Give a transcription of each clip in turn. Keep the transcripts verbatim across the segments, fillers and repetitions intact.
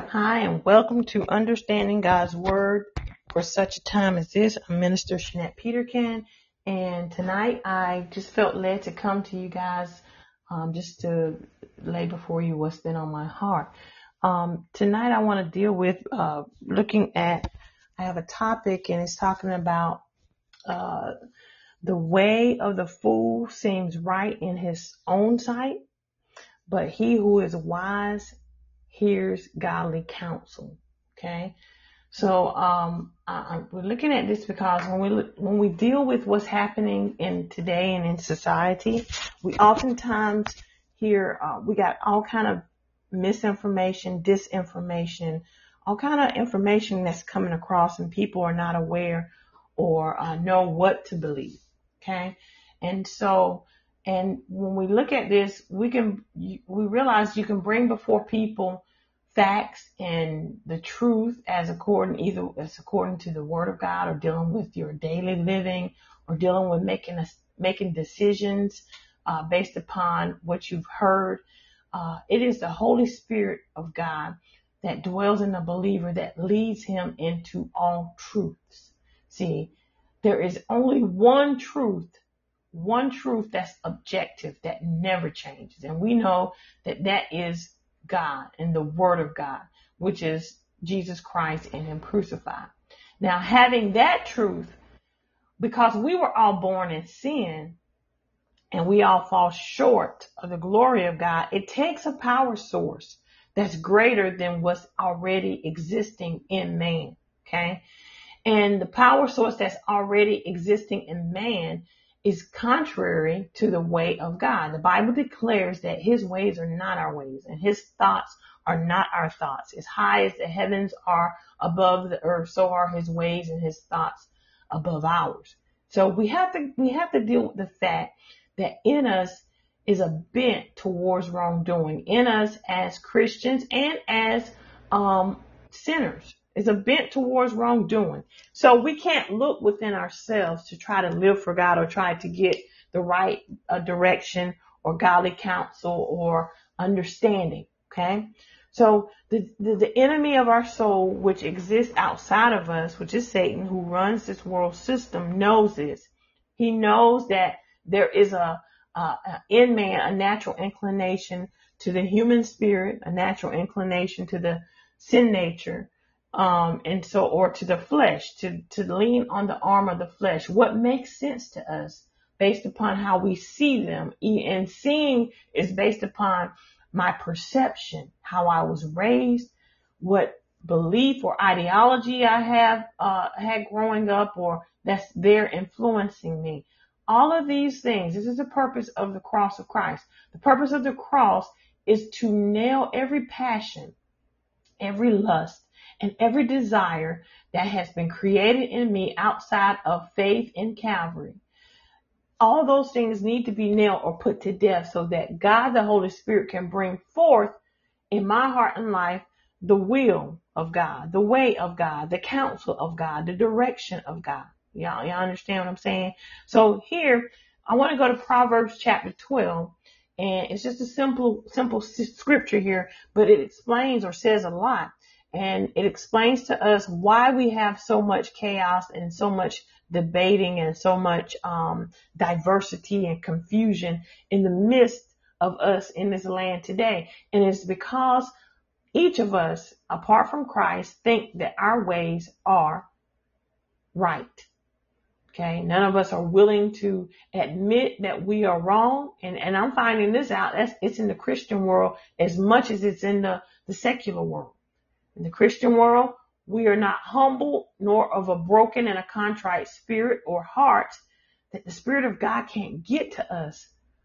Hi, and welcome to Understanding God's Word for such a time as this. I'm Minister Shanette Peterkin, and tonight I just felt led to come to you guys um, just to lay before you what's been on my heart. Um, tonight I want to deal with uh, looking at, I have a topic, and it's talking about uh, the way of the fool seems right in his own sight, but he who is wise hears godly counsel. Okay, so um, I, I, we're looking at this because when we look, when we deal with what's happening in today and in society, we oftentimes hear uh, we got all kind of misinformation, disinformation, all kind of information that's coming across, and people are not aware or uh, know what to believe. Okay, and so. And when we look at this, we can we realize you can bring before people facts and the truth as according either as according to the Word of God, or dealing with your daily living, or dealing with making a, making decisions uh, based upon what you've heard. Uh, it is the Holy Spirit of God that dwells in the believer that leads him into all truths. See, there is only one truth. One truth that's objective, that never changes. And we know that that is God and the Word of God, which is Jesus Christ and Him crucified. Now, having that truth, because we were all born in sin and we all fall short of the glory of God, it takes a power source that's greater than what's already existing in man. Okay. And the power source that's already existing in man is contrary to the way of God. The Bible declares that His ways are not our ways, and His thoughts are not our thoughts. As high as the heavens are above the earth, so are His ways and His thoughts above ours. So we have to we have to deal with the fact that in us is a bent towards wrongdoing, in us as Christians and as um, sinners. It's a bent towards wrongdoing. So we can't look within ourselves to try to live for God or try to get the right uh, direction or godly counsel or understanding. Okay. So the, the, the enemy of our soul, which exists outside of us, which is Satan, who runs this world system, knows this. He knows that there is a, uh, in man, a natural inclination to the human spirit, a natural inclination to the sin nature. Um, and so, or to the flesh, to, to lean on the arm of the flesh, what makes sense to us based upon how we see them. And seeing is based upon my perception, how I was raised, what belief or ideology I have, uh, had growing up, or that's there influencing me. All of these things, this is the purpose of the cross of Christ. The purpose of the cross is to nail every passion, every lust, and every desire that has been created in me outside of faith in Calvary. All those things need to be nailed or put to death so that God, the Holy Spirit, can bring forth in my heart and life the will of God, the way of God, the counsel of God, the direction of God. Y'all, y'all understand what I'm saying? So here, I want to go to Proverbs chapter twelve. And it's just a simple, simple scripture here, but it explains or says a lot. And it explains to us why we have so much chaos and so much debating and so much um, diversity and confusion in the midst of us in this land today. And it's because each of us, apart from Christ, think that our ways are right. Okay, none of us are willing to admit that we are wrong. And, and I'm finding this out. That's, it's in the Christian world as much as it's in the, the secular world. In the Christian world, we are not humble nor of a broken and a contrite spirit or heart that the Spirit of God can't get to us.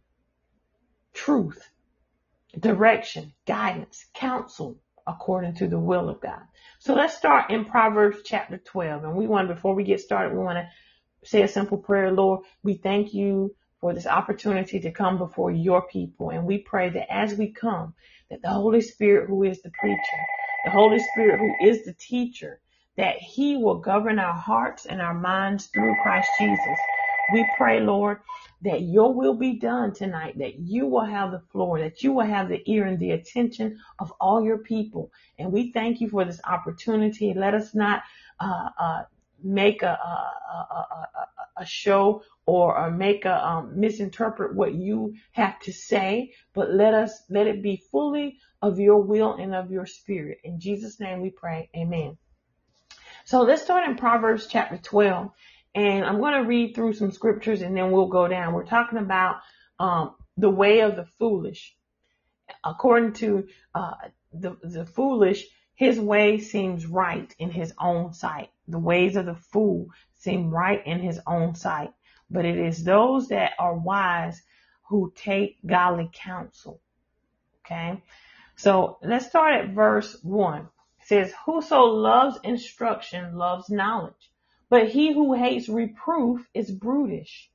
Truth, direction, guidance, counsel, according to the will of God. So let's start in Proverbs chapter twelve. And we want, before we get started, we want to say a simple prayer. Lord, we thank you for this opportunity to come before your people. And we pray that as we come, that the Holy Spirit, who is the preacher, the Holy Spirit, who is the teacher, that He will govern our hearts and our minds through Christ Jesus. We pray, Lord, that your will be done tonight, that you will have the floor, that you will have the ear and the attention of all your people. And we thank you for this opportunity. Let us not uh, uh, make a, a, a, a, a show or, or make a um, misinterpret what you have to say, but let us let it be fully of your will and of your spirit. In Jesus' name we pray. Amen. So let's start in Proverbs chapter twelve. And I'm going to read through some scriptures and then we'll go down. We're talking about um, the way of the foolish. According to uh, the, the foolish, his way seems right in his own sight. The ways of the fool seem right in his own sight. But it is those that are wise who take godly counsel. Okay. So let's start at verse one. It says, whoso loves instruction loves knowledge, but he who hates reproof is brutish.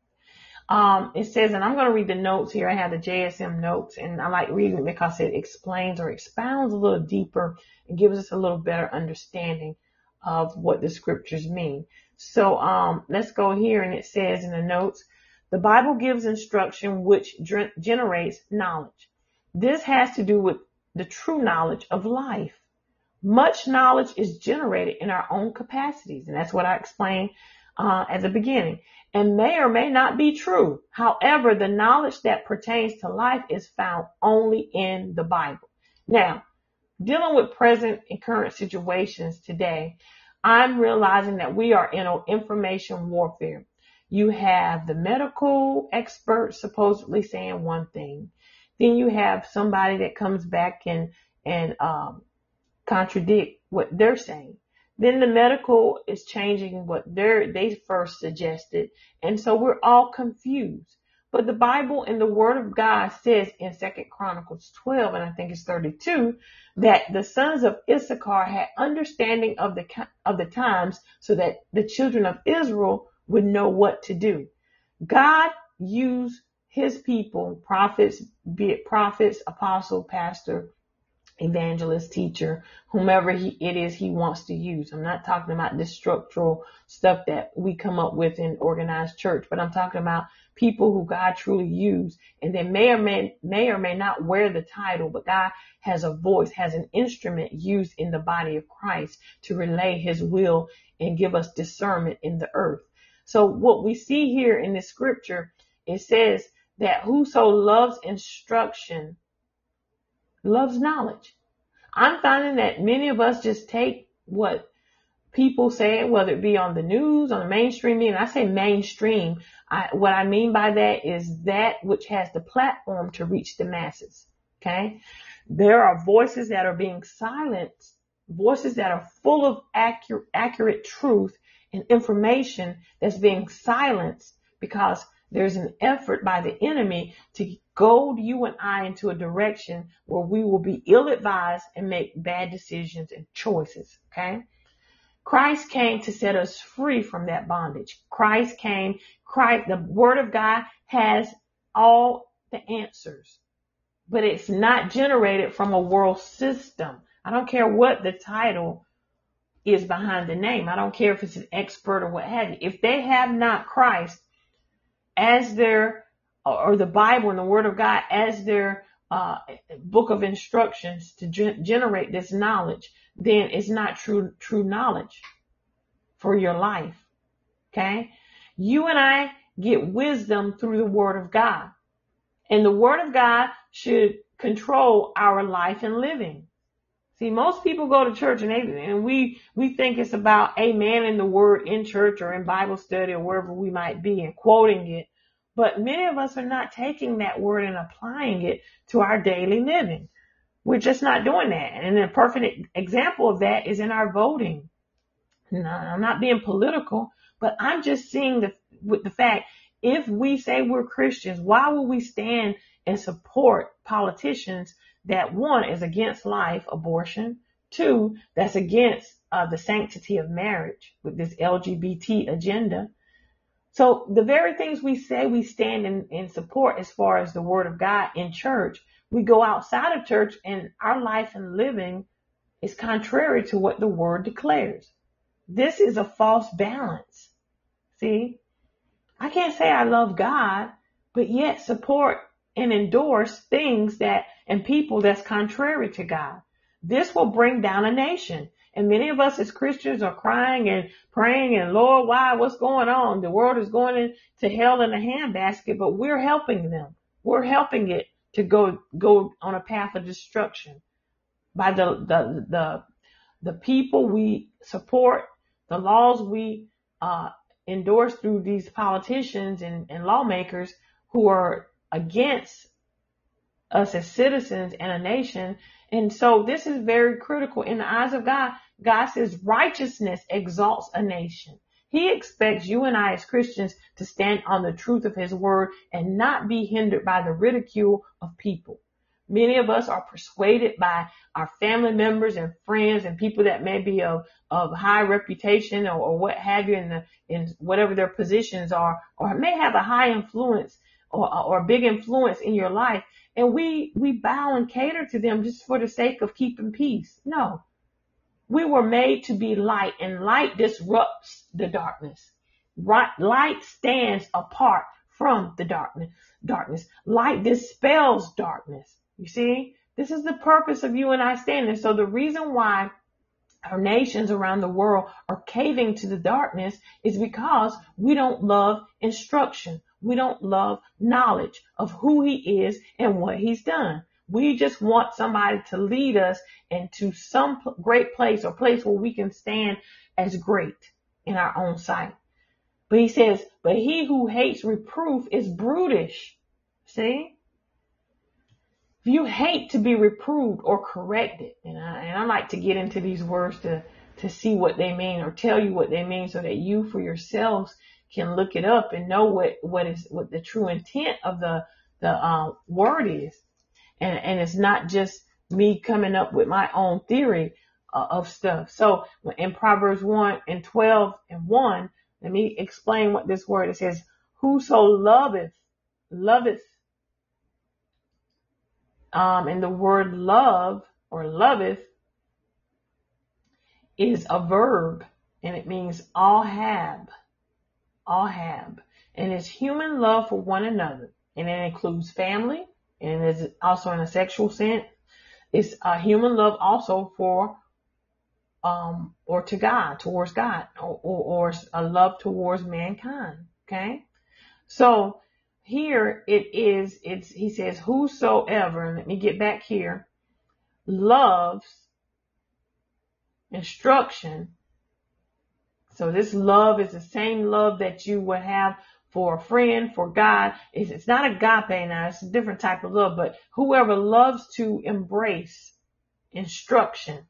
Um, it says, and I'm going to read the notes here. I have the J S M notes, and I like reading it because it explains or expounds a little deeper and gives us a little better understanding of what the scriptures mean. So um, let's go here, and it says in the notes, the Bible gives instruction which generates knowledge. This has to do with the true knowledge of life. Much knowledge is generated in our own capacities, and that's what I explained uh, at the beginning, and may or may not be true. However, the knowledge that pertains to life is found only in the Bible. Now, dealing with present and current situations today, I'm realizing that we are in an information warfare. You have the medical experts supposedly saying one thing. Then you have somebody that comes back and, and, um, contradict what they're saying. Then the medical is changing what they're, they first suggested. And so we're all confused. But the Bible and the Word of God says in Second Chronicles twelve, and I think it's thirty-two, that the sons of Issachar had understanding of the, of the times so that the children of Israel would know what to do. God used his people, prophets, be it prophets, apostle, pastor, evangelist, teacher, whomever he, it is he wants to use. I'm not talking about this structural stuff that we come up with in organized church, but I'm talking about people who God truly used, and they may or may, may or may not wear the title, but God has a voice, has an instrument used in the body of Christ to relay his will and give us discernment in the earth. So what we see here in this scripture, it says that whoso loves instruction loves knowledge. I'm finding that many of us just take what people say, whether it be on the news, on the mainstream media. I say mainstream. I, what I mean by that is that which has the platform to reach the masses. Okay. There are voices that are being silenced, voices that are full of accurate, accurate truth and information that's being silenced because there's an effort by the enemy to goad you and I into a direction where we will be ill-advised and make bad decisions and choices. Okay. Christ came to set us free from that bondage. Christ came, Christ, the Word of God has all the answers, but it's not generated from a world system. I don't care what the title is behind the name. I don't care if it's an expert or what have you. If they have not Christ as their, or the Bible and the Word of God as their uh, book of instructions to gen- generate this knowledge, then it's not true, true knowledge for your life. Okay. You and I get wisdom through the Word of God, and the Word of God should control our life and living. See, most people go to church and they, and we, we think it's about amen in the word in church or in Bible study or wherever we might be and quoting it. But many of us are not taking that word and applying it to our daily living. We're just not doing that. And a perfect example of that is in our voting. No, I'm not being political, but I'm just seeing the, with the fact, if we say we're Christians, why would we stand and support politicians that, one, is against life, abortion, two, that's against uh, the sanctity of marriage with this L G B T agenda? So the very things we say we stand in, in support as far as the Word of God in church, we go outside of church and our life and living is contrary to what the Word declares. This is a false balance. See? I can't say I love God, but yet support and endorse things that and people that's contrary to God. This will bring down a nation. And many of us as Christians are crying and praying and Lord, why? What's going on? The world is going into hell in a handbasket, but we're helping them. We're helping it to go go on a path of destruction by the the the, the people we support, the laws we uh, endorse through these politicians and, and lawmakers who are against us as citizens and a nation. And so this is very critical in the eyes of God. God says righteousness exalts a nation. He expects you and I as Christians to stand on the truth of his word and not be hindered by the ridicule of people. Many of us are persuaded by our family members and friends and people that may be of, of high reputation or, or what have you in the, in whatever their positions are, or may have a high influence or, or a big influence in your life. And we, we bow and cater to them just for the sake of keeping peace. No, we were made to be light, and light disrupts the darkness. Right, light stands apart from the darkness, darkness. Light dispels darkness. You see, this is the purpose of you and I standing. So the reason why our nations around the world are caving to the darkness is because we don't love instruction. We don't love knowledge of who he is and what he's done. We just want somebody to lead us into some great place or place where we can stand as great in our own sight. But he says, but he who hates reproof is brutish. See? If you hate to be reproved or corrected, and I, and I like to get into these words to, to see what they mean or tell you what they mean so that you for yourselves can look it up and know what, what is, what the true intent of the, the, uh, word is. And, and it's not just me coming up with my own theory uh, of stuff. So in Proverbs one and twelve and one, let me explain what this word, it says, whoso loveth, loveth. Um, and the word love or loveth is a verb, and it means all have, all have. And it's human love for one another. And it includes family, and it's also in a sexual sense. It's a human love also for, um, or to God, towards God, or, or, or a love towards mankind. Okay. So here it is, it's, he says, whosoever, and let me get back here, loves instruction. So this love is the same love that you would have for a friend, for God. It's, it's not agape now, it's a different type of love, but whoever loves to embrace instruction.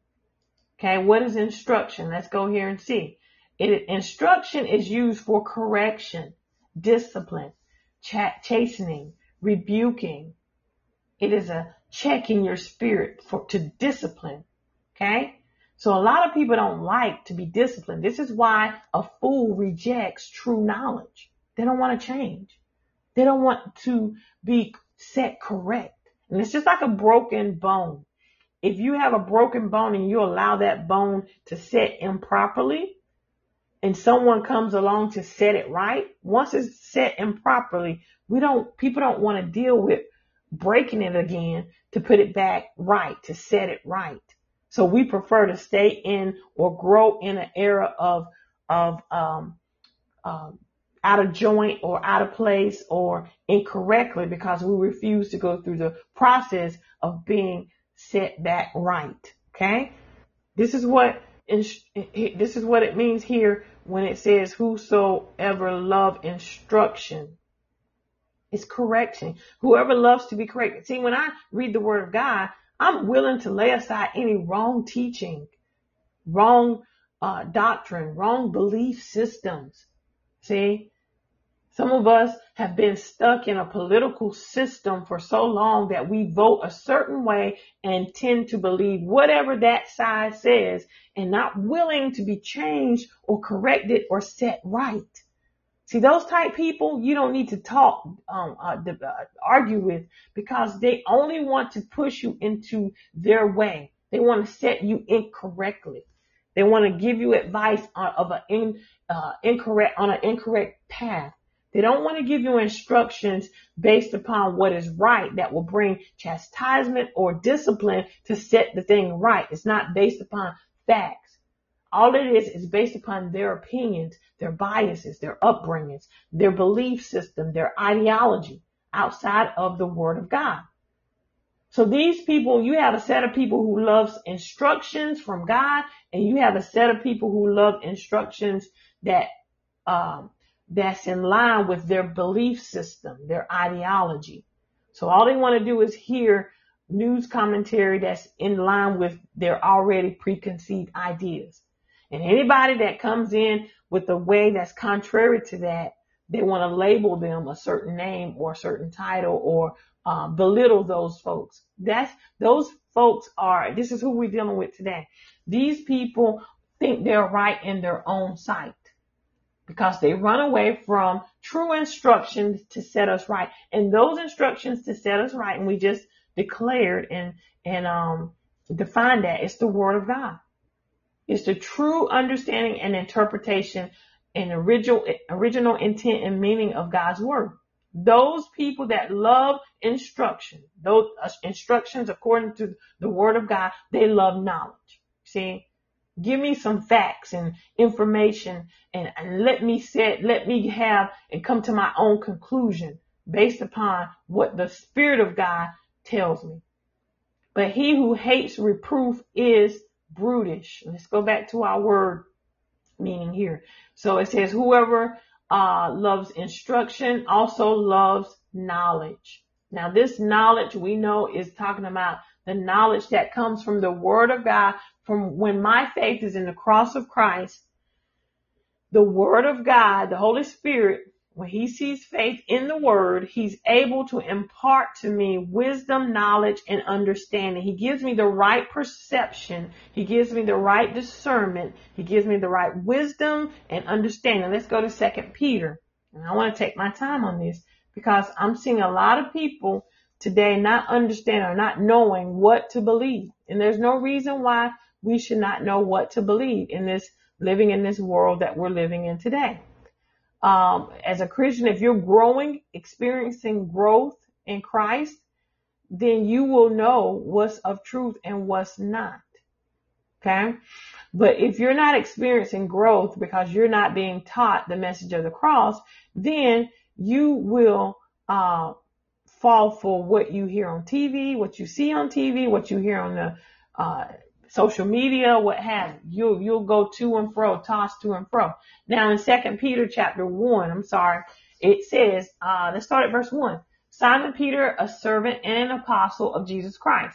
Okay, what is instruction? Let's go here and see. It, instruction is used for correction, discipline, ch- chastening, rebuking. It is a check in your spirit for to discipline. Okay, so a lot of people don't like to be disciplined. This is why a fool rejects true knowledge. They don't want to change. They don't want to be set correct. And it's just like a broken bone. If you have a broken bone and you allow that bone to set improperly, and someone comes along to set it right, once it's set improperly, we don't, people don't want to deal with breaking it again to put it back right, to set it right. So we prefer to stay in or grow in an era of, of, um, um, out of joint or out of place or incorrectly because we refuse to go through the process of being set back right. Okay. This is what, this is what it means here when it says whosoever love instruction. It's correction. Whoever loves to be corrected. See, when I read the word of God, I'm willing to lay aside any wrong teaching, wrong uh, doctrine, wrong belief systems. See, some of us have been stuck in a political system for so long that we vote a certain way and tend to believe whatever that side says and not willing to be changed or corrected or set right. See, those type people, you don't need to talk, um, uh, uh, argue with because they only want to push you into their way. They want to set you incorrectly. They want to give you advice on, of an in, uh, incorrect, on an incorrect path. They don't want to give you instructions based upon what is right that will bring chastisement or discipline to set the thing right. It's not based upon facts. All it is is based upon their opinions, their biases, their upbringings, their belief system, their ideology outside of the Word of God. So these people, you have a set of people who loves instructions from God, and you have a set of people who love instructions that um, that's in line with their belief system, their ideology. So all they want to do is hear news commentary that's in line with their already preconceived ideas. And anybody that comes in with a way that's contrary to that, they want to label them a certain name or a certain title or uh, belittle those folks. That's those folks are, this is who we're dealing with today. These people think they're right in their own sight because they run away from true instructions to set us right. And those instructions to set us right, and we just declared and, and um, defined that, it's the Word of God. It's the true understanding and interpretation and original, original intent and meaning of God's Word. Those people that love instruction, those uh, instructions according to the Word of God, they love knowledge. See, give me some facts and information and, and let me set, let me have and come to my own conclusion based upon what the Spirit of God tells me. But he who hates reproof is brutish. Let's go back to our word meaning here. So it says whoever uh, loves instruction also loves knowledge. Now this knowledge we know is talking about the knowledge that comes from the Word of God. From when my faith is in the cross of Christ, the Word of God, the Holy Spirit, when he sees faith in the Word, he's able to impart to me wisdom, knowledge, and understanding. He gives me the right perception. He gives me the right discernment. He gives me the right wisdom and understanding. Let's go to Second Peter. And I want to take my time on this because I'm seeing a lot of people today not understand or not knowing what to believe. And there's no reason why we should not know what to believe in this, living in this world that we're living in today. Um, as a Christian, if you're growing, experiencing growth in Christ, then you will know what's of truth and what's not. Okay. But if you're not experiencing growth because you're not being taught the message of the cross, then you will, uh, fall for what you hear on T V, what you see on T V, what you hear on the, uh, social media, what have you. You'll, you'll go to and fro, toss to and fro. Now in Second Peter chapter one, I'm sorry, it says, uh, let's start at verse one. Simon Peter, a servant and an apostle of Jesus Christ,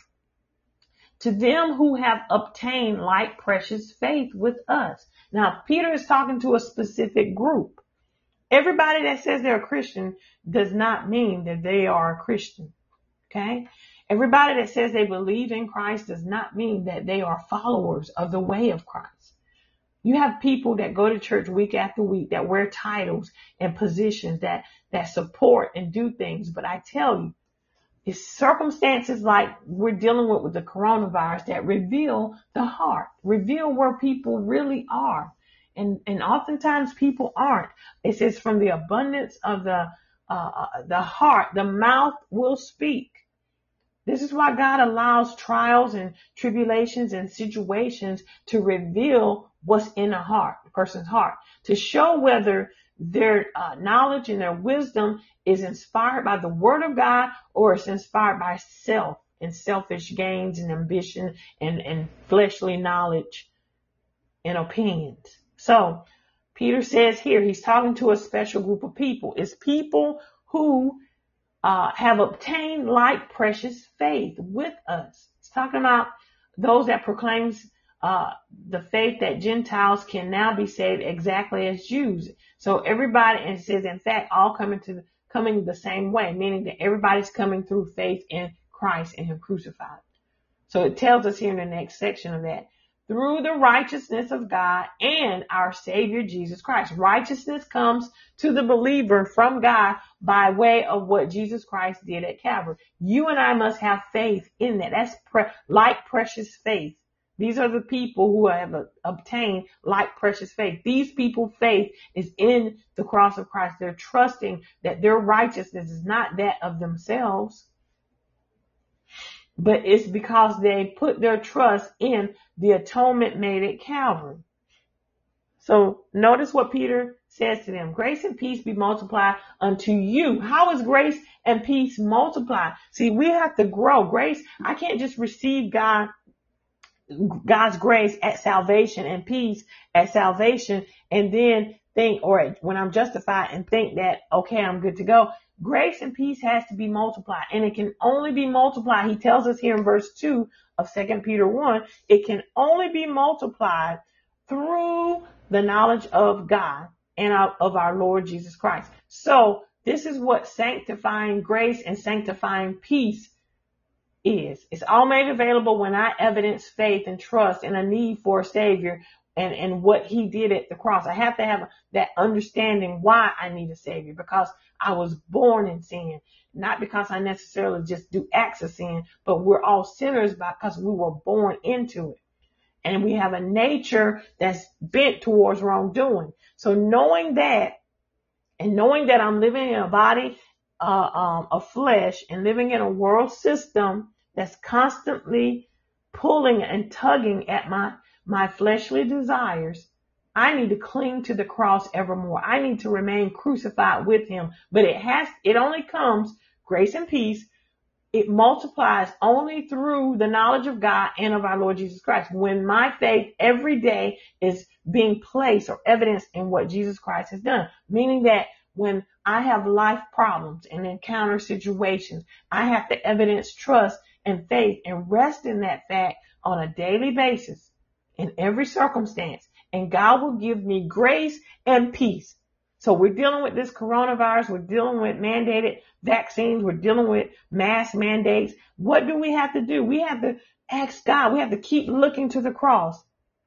to them who have obtained like precious faith with us. Now Peter is talking to a specific group. Everybody that says they're a Christian does not mean that they are a Christian. Okay. Everybody that says they believe in Christ does not mean that they are followers of the way of Christ. You have people that go to church week after week that wear titles and positions that, that support and do things. But I tell you, it's circumstances like we're dealing with with the coronavirus that reveal the heart, reveal where people really are. And, and oftentimes people aren't. It says from the abundance of the, uh, the heart, the mouth will speak. This is why God allows trials and tribulations and situations to reveal what's in a heart, a person's heart, to show whether their uh, knowledge and their wisdom is inspired by the Word of God or it's inspired by self and selfish gains and ambition and, and fleshly knowledge and opinions. So Peter says here, he's talking to a special group of people. It's people who Uh, have obtained like precious faith with us. It's talking about those that proclaims uh, the faith that Gentiles can now be saved exactly as Jews. So everybody, and it says, in fact, all coming to coming the same way, meaning that everybody's coming through faith in Christ and Him crucified. So it tells us here in the next section of that, through the righteousness of God and our Savior Jesus Christ. Righteousness comes to the believer from God by way of what Jesus Christ did at Calvary. You and I must have faith in that. That's pre- like precious faith These are the people who have uh, obtained like precious faith. These people's faith is in the cross of Christ. They're trusting that their righteousness is not that of themselves, but it's because they put their trust in the atonement made at Calvary. So notice what Peter says to them. Grace and peace be multiplied unto you. How is grace and peace multiplied? See, we have to grow. Grace, I can't just receive God, God's grace at salvation and peace at salvation and then think, or when I'm justified and think that, okay, I'm good to go. Grace and peace has to be multiplied, and it can only be multiplied. He tells us here in verse two of Second Peter one, it can only be multiplied through the knowledge of God and of our Lord Jesus Christ. So this is what sanctifying grace and sanctifying peace is. It's all made available when I evidence faith and trust and a need for a Savior and, and what he did at the cross. I have to have that understanding why I need a Savior, because I was born in sin, not because I necessarily just do acts of sin, but we're all sinners because we were born into it. And we have a nature that's bent towards wrongdoing. So knowing that, and knowing that I'm living in a body uh, um, of flesh and living in a world system that's constantly pulling and tugging at my, my fleshly desires, I need to cling to the cross evermore. I need to remain crucified with him. But it has, it only comes, grace and peace, it multiplies only through the knowledge of God and of our Lord Jesus Christ. When my faith every day is being placed or evidenced in what Jesus Christ has done, meaning that when I have life problems and encounter situations, I have to evidence trust and faith and rest in that fact on a daily basis in every circumstance. And God will give me grace and peace. So we're dealing with this coronavirus. We're dealing with mandated vaccines. We're dealing with mask mandates. What do we have to do? We have to ask God. We have to keep looking to the cross,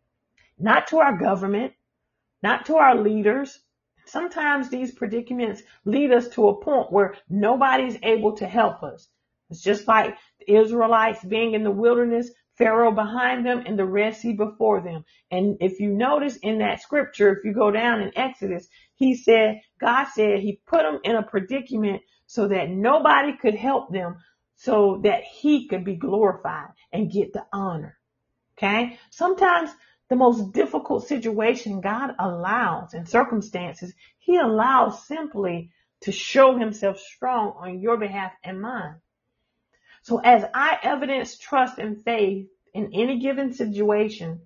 not to our government, not to our leaders. Sometimes these predicaments lead us to a point where nobody's able to help us. It's just like the Israelites being in the wilderness, Pharaoh behind them and the Red Sea before them. And if you notice in that scripture, if you go down in Exodus, he said, God said he put them in a predicament so that nobody could help them, so that he could be glorified and get the honor. Okay. Sometimes the most difficult situation God allows and circumstances, he allows simply to show himself strong on your behalf and mine. So as I evidence trust and faith in any given situation,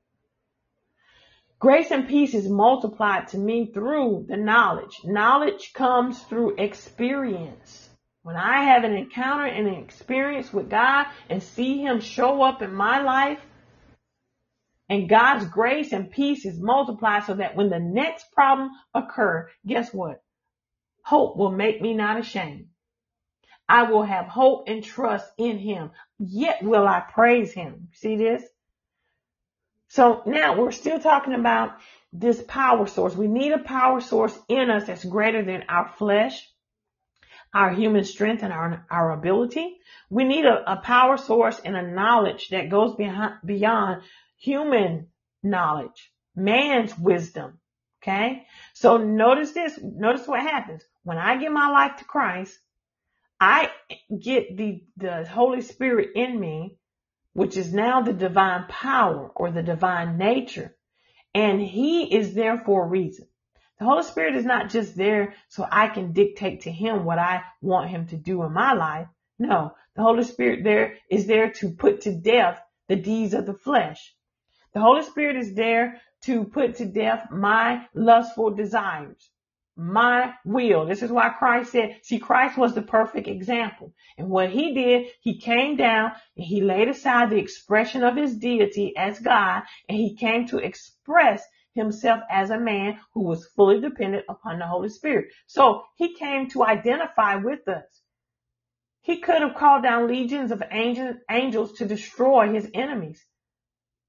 grace and peace is multiplied to me through the knowledge. Knowledge comes through experience. When I have an encounter and an experience with God and see him show up in my life, and God's grace and peace is multiplied so that when the next problem occurs, guess what? Hope will make me not ashamed. I will have hope and trust in him. Yet will I praise him. See this? So now we're still talking about this power source. We need a power source in us that's greater than our flesh, our human strength, and our, our ability. We need a, a power source and a knowledge that goes behind, beyond human knowledge, man's wisdom. Okay. So notice this. Notice what happens when I give my life to Christ. I get the, the Holy Spirit in me, which is now the divine power or the divine nature. And he is there for a reason. The Holy Spirit is not just there so I can dictate to him what I want him to do in my life. No, the Holy Spirit there is there to put to death the deeds of the flesh. The Holy Spirit is there to put to death my lustful desires, my will. This is why Christ said, see, Christ was the perfect example. And what he did, he came down and he laid aside the expression of his deity as God, and he came to express himself as a man who was fully dependent upon the Holy Spirit. So he came to identify with us. He could have called down legions of angels, angels to destroy his enemies.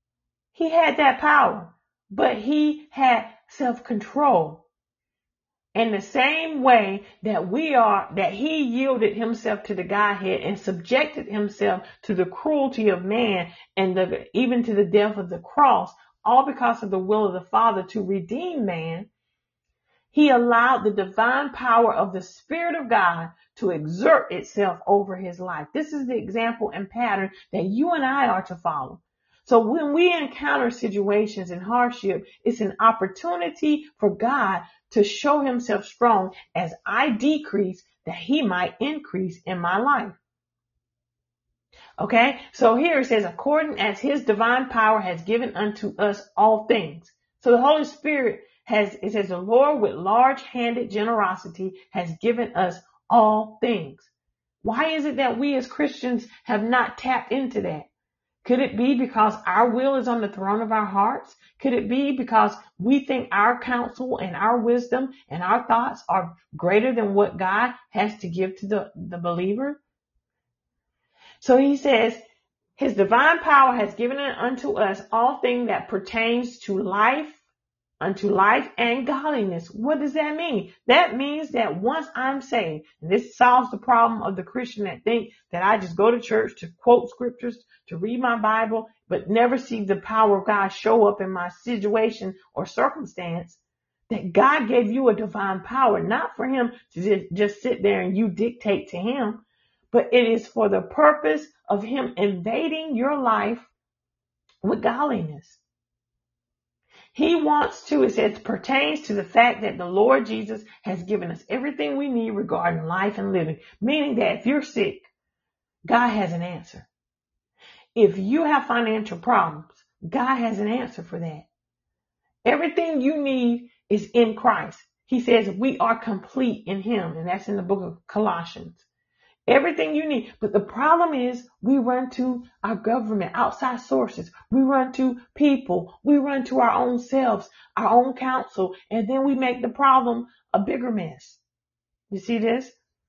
He had that power, but he had self-control. In the same way that we are, that he yielded himself to the Godhead and subjected himself to the cruelty of man and the, even to the death of the cross, all because of the will of the Father to redeem man, he allowed the divine power of the Spirit of God to exert itself over his life. This is the example and pattern that you and I are to follow. So when we encounter situations and hardship, it's an opportunity for God to show himself strong as I decrease, that he might increase in my life. Okay, so here it says, according as his divine power has given unto us all things. So the Holy Spirit has, it says, the Lord with large-handed generosity has given us all things. Why is it that we as Christians have not tapped into that? Could it be because our will is on the throne of our hearts? Could it be because we think our counsel and our wisdom and our thoughts are greater than what God has to give to the, the believer? So he says, his divine power has given unto us all things that pertains to life, unto life and godliness. What does that mean? That means that once I'm saved, and this solves the problem of the Christian that think that I just go to church to quote scriptures, to read my Bible, but never see the power of God show up in my situation or circumstance, that God gave you a divine power, not for him to just, just sit there and you dictate to him, but it is for the purpose of him invading your life with godliness. He wants to, it says, pertains to the fact that the Lord Jesus has given us everything we need regarding life and living. Meaning that if you're sick, God has an answer. If you have financial problems, God has an answer for that. Everything you need is in Christ. He says we are complete in him. And that's in the book of Colossians. Everything you need. But the problem is we run to our government, outside sources. We run to people. We run to our own selves, our own counsel. And then we make the problem a bigger mess. You see this?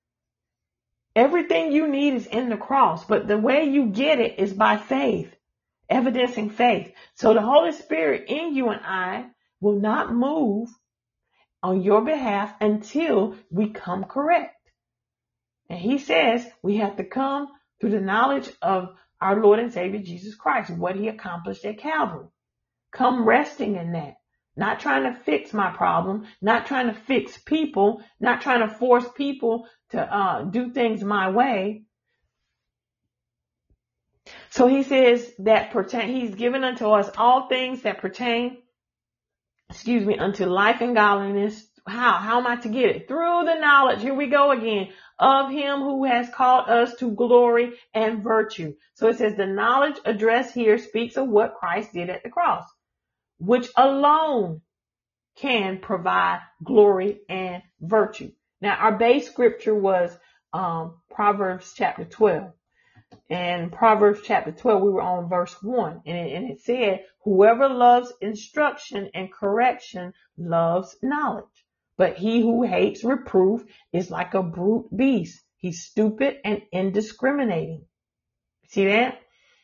Everything you need is in the cross. But the way you get it is by faith, evidencing faith. So the Holy Spirit in you and I will not move on your behalf until we come correct. And he says we have to come through the knowledge of our Lord and Savior Jesus Christ, what he accomplished at Calvary. Come resting in that. Not trying to fix my problem, not trying to fix people, not trying to force people to uh, do things my way. So he says that pertain, he's given unto us all things that pertain, excuse me, unto life and godliness. How? How am I to get it? Through the knowledge, here we go again, of him who has called us to glory and virtue. So it says the knowledge addressed here speaks of what Christ did at the cross, which alone can provide glory and virtue. Now, our base scripture was um, Proverbs chapter twelve. And Proverbs chapter twelve, we were on verse one. And it, and it said, whoever loves instruction and correction loves knowledge. But he who hates reproof is like a brute beast. He's stupid and indiscriminating. See that?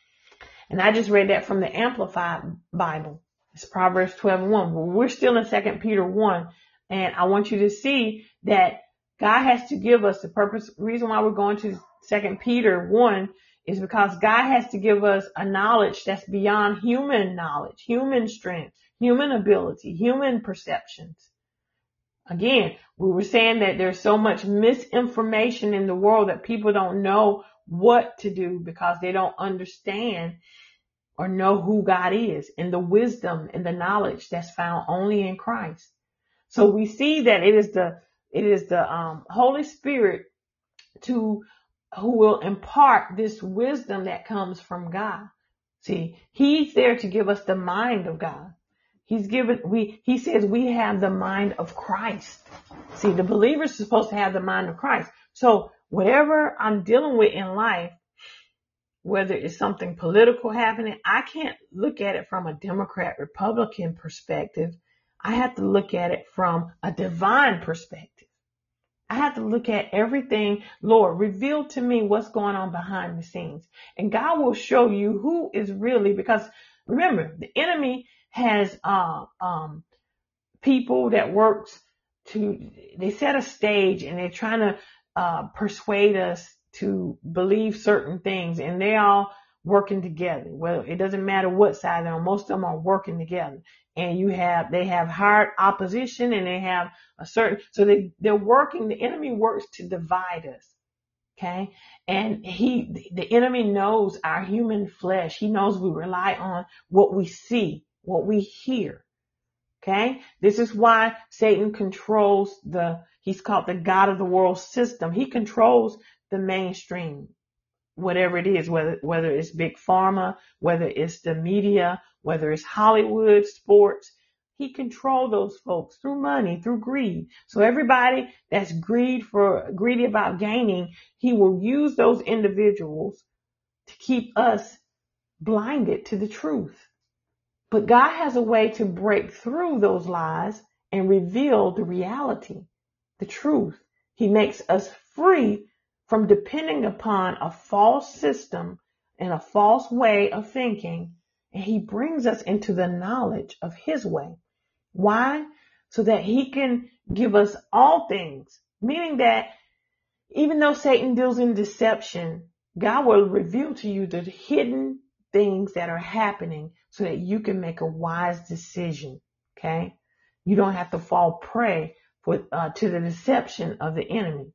And I just read that from the Amplified Bible. It's Proverbs twelve and one. We're still in Second Peter one. And I want you to see that God has to give us the purpose. Reason why we're going to Second Peter one is because God has to give us a knowledge that's beyond human knowledge, human strength, human ability, human perceptions. Again, we were saying that there's so much misinformation in the world that people don't know what to do because they don't understand or know who God is and the wisdom and the knowledge that's found only in Christ. So we see that it is the, it is the um, Holy Spirit to who will impart this wisdom that comes from God. See, he's there to give us the mind of God. He's given, we, he says we have the mind of Christ. See, the believer is supposed to have the mind of Christ. So whatever I'm dealing with in life, whether it's something political happening, I can't look at it from a Democrat, Republican perspective. I have to look at it from a divine perspective. I have to look at everything. Lord, reveal to me what's going on behind the scenes. And God will show you who is really, because remember, the enemy has uh, um, people that works to, they set a stage and they're trying to uh, persuade us to believe certain things, and they all working together. Well, it doesn't matter what side they're on. Most of them are working together, and you have, they have hard opposition, and they have a certain, so they, they're working, the enemy works to divide us. Okay. And he, the enemy knows our human flesh. He knows we rely on what we see, what we hear. Okay. This is why Satan controls the, he's called the God of the world system. He controls the mainstream, whatever it is, whether, whether it's big pharma, whether it's the media, whether it's Hollywood, sports. He controls those folks through money, through greed. So everybody that's greed for, greedy about gaining, he will use those individuals to keep us blinded to the truth. But God has a way to break through those lies and reveal the reality, the truth. He makes us free from depending upon a false system and a false way of thinking. And he brings us into the knowledge of his way. Why? So that he can give us all things, meaning that even though Satan deals in deception, God will reveal to you the hidden things that are happening so that you can make a wise decision. Okay. You don't have to fall prey for, uh, to the deception of the enemy.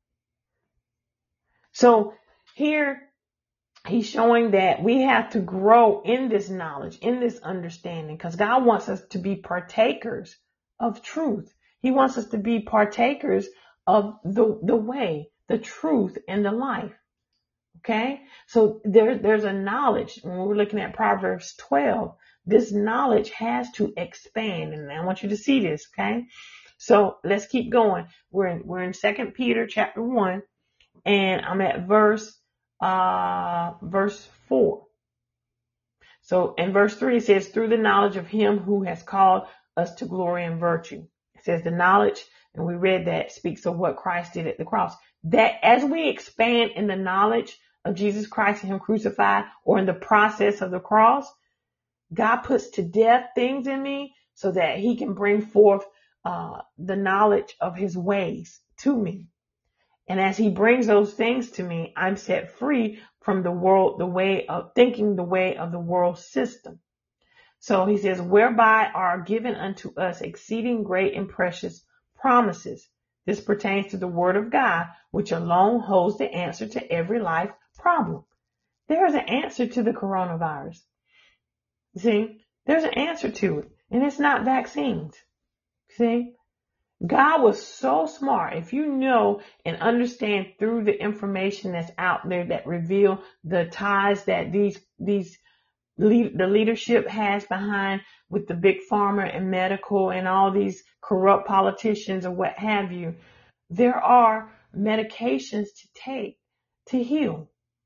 So here he's showing that we have to grow in this knowledge, in this understanding, because God wants us to be partakers of truth. He wants us to be partakers of the, the way, the truth, and the life. Okay. So there, there's a knowledge. When we're looking at Proverbs twelve, this knowledge has to expand. And I want you to see this. Okay. So let's keep going. We're in, we're in Second Peter chapter one, and I'm at verse, uh, verse four. So in verse three, it says, through the knowledge of him who has called us to glory and virtue. It says the knowledge, and we read that, speaks of what Christ did at the cross. That as we expand in the knowledge of Jesus Christ and him crucified, or in the process of the cross, God puts to death things in me so that he can bring forth uh, the knowledge of his ways to me. And as he brings those things to me, I'm set free from the world, the way of thinking, the way of the world system. So he says, whereby are given unto us exceeding great and precious promises. This pertains to the word of God, which alone holds the answer to every life problem. There is an answer to the coronavirus. See, there's an answer to it, and it's not vaccines. See, God was so smart. If you know and understand through the information that's out there that reveal the ties that these, these, lead, the leadership has behind with the big pharma and medical and all these corrupt politicians or what have you, there are medications to take to heal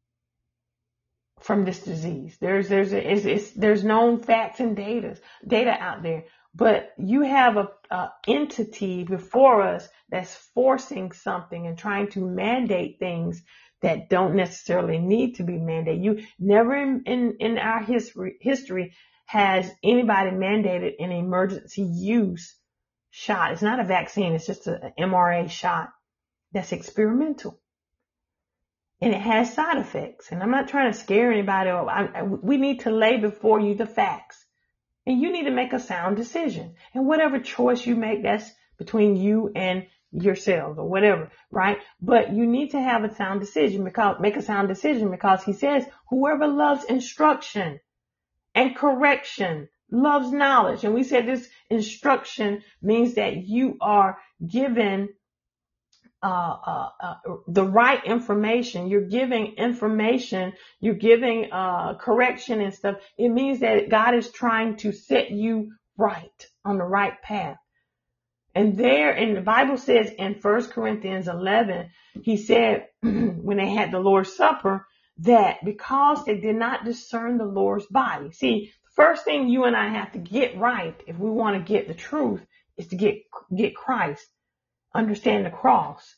from this disease. There's, there's, a, it's, it's, there's known facts and data, data out there, but you have a, a entity before us that's forcing something and trying to mandate things that don't necessarily need to be mandated. You never in, in, in our history, history has anybody mandated an emergency use shot. It's not a vaccine. It's just an M R A shot that's experimental. And it has side effects. And I'm not trying to scare anybody. I, I, we need to lay before you the facts. And you need to make a sound decision. And whatever choice you make, that's between you and yourselves or whatever, right? But you need to have a sound decision, because make a sound decision because he says whoever loves instruction and correction loves knowledge. And we said this instruction means that you are given Uh, uh, uh, the right information. You're giving information, you're giving, uh, correction and stuff. It means that God is trying to set you right on the right path. And there, and the Bible says in First Corinthians eleven, he said, when they had the Lord's Supper, that because they did not discern the Lord's body. See, the first thing you and I have to get right if we want to get the truth is to get, get Christ. Understand the cross.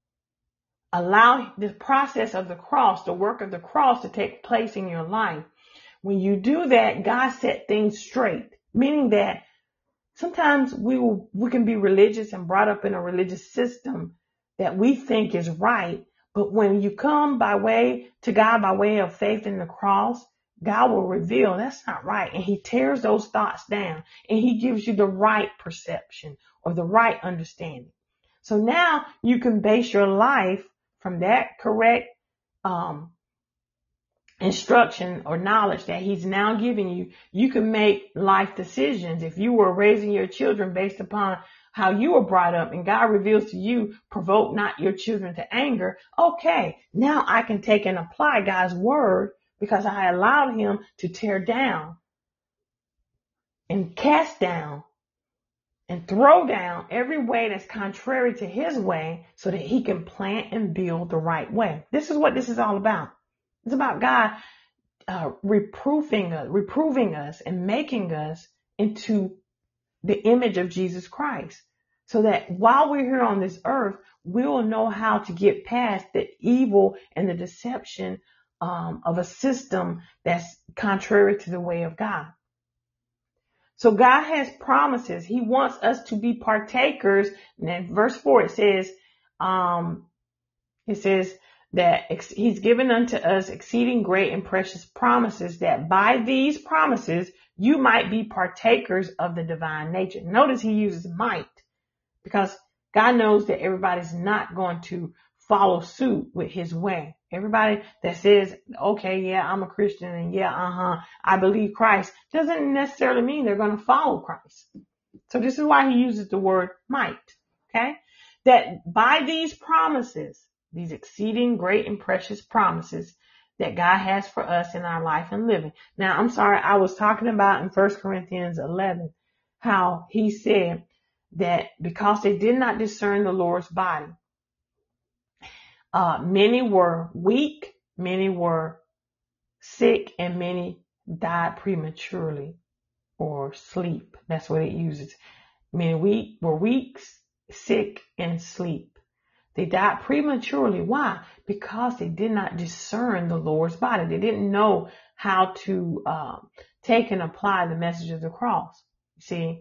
Allow the process of the cross, the work of the cross to take place in your life. When you do that, God set things straight, meaning that sometimes we will, we can be religious and brought up in a religious system that we think is right. But when you come by way to God, by way of faith in the cross, God will reveal that's not right. And he tears those thoughts down and he gives you the right perception or the right understanding. So now you can base your life from that correct, um, instruction or knowledge that he's now giving you. You can make life decisions. If you were raising your children based upon how you were brought up and God reveals to you, provoke not your children to anger. Okay, now I can take and apply God's word because I allowed him to tear down and cast down and throw down every way that's contrary to his way so that he can plant and build the right way. This is what this is all about. It's about God uh, reproofing us, reproving us and making us into the image of Jesus Christ so that while we're here on this earth, we will know how to get past the evil and the deception um, of a system that's contrary to the way of God. So God has promises. He wants us to be partakers. And in verse four, it says, um, it says that ex- he's given unto us exceeding great and precious promises, that by these promises, you might be partakers of the divine nature. Notice he uses might because God knows that everybody's not going to follow suit with his way. Everybody that says, okay, yeah, I'm a Christian and yeah, uh-huh, I believe Christ, doesn't necessarily mean they're going to follow Christ. So this is why he uses the word might, okay? That by these promises, these exceeding great and precious promises that God has for us in our life and living. Now, I'm sorry, I was talking about in First Corinthians eleven, how he said that because they did not discern the Lord's body, Uh, many were weak, many were sick, and many died prematurely or sleep. That's what it uses. Many weak were weak, sick, and sleep. They died prematurely. Why? Because they did not discern the Lord's body. They didn't know how to uh, take and apply the message of the cross. You see,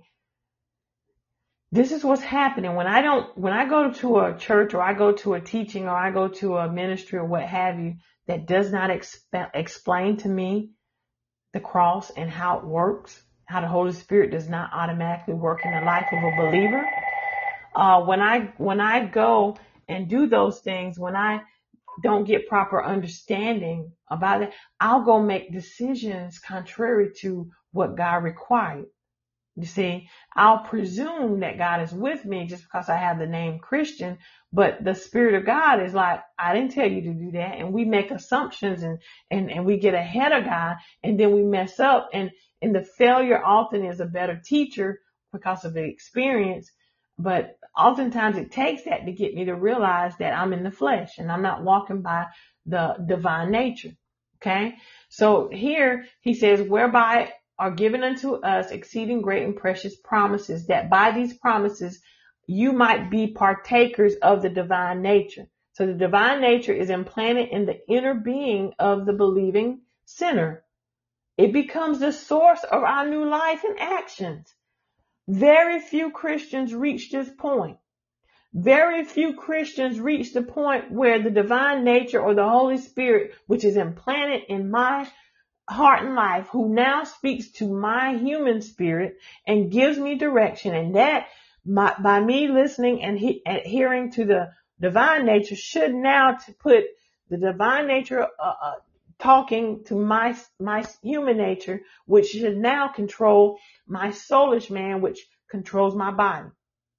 this is what's happening when I don't, when I go to a church or I go to a teaching or I go to a ministry or what have you that does not exp- explain to me the cross and how it works, how the Holy Spirit does not automatically work in the life of a believer. Uh, when I, when I go and do those things, when I don't get proper understanding about it, I'll go make decisions contrary to what God required. You see, I'll presume that God is with me just because I have the name Christian, but the Spirit of God is like, I didn't tell you to do that. And we make assumptions and, and, and we get ahead of God and then we mess up. And, and the failure often is a better teacher because of the experience. But oftentimes it takes that to get me to realize that I'm in the flesh and I'm not walking by the divine nature. Okay. So here he says, whereby are given unto us exceeding great and precious promises, that by these promises you might be partakers of the divine nature. So the divine nature is implanted in the inner being of the believing sinner. It becomes the source of our new life and actions. Very few Christians reach this point. Very few Christians reach the point where the divine nature or the Holy Spirit, which is implanted in my heart and life, who now speaks to my human spirit and gives me direction, and that my, by me listening and he, adhering to the divine nature should now to put the divine nature uh, uh, talking to my my human nature, which should now control my soulish man, which controls my body.